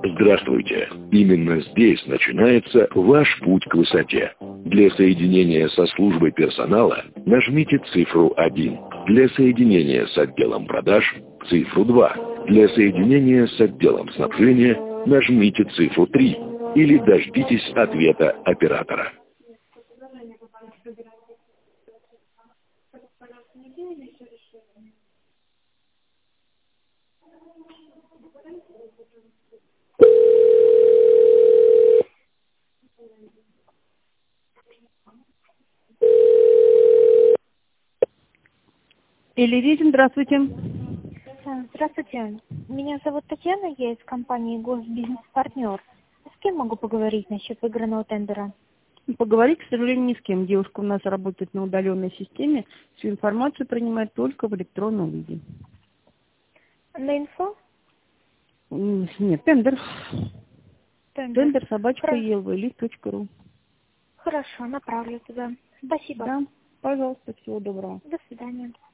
Здравствуйте! Именно здесь начинается ваш путь к высоте. Для соединения со службой персонала нажмите цифру 1. Для соединения с отделом продаж – цифру 2. Для соединения с отделом снабжения нажмите цифру 3. Или дождитесь ответа оператора. Элевизин, здравствуйте. Здравствуйте. Меня зовут Татьяна, я из компании «Госбизнес-партнер». С кем могу поговорить насчет выигранного тендера? Поговорить, к сожалению, ни с кем. Девушка у нас работает на удаленной системе, всю информацию принимает только в электронном виде. На инфо? Нет, тендер. Тендер @elvlist.ru. Хорошо, направлю туда. Спасибо. Да, пожалуйста, всего доброго. До свидания.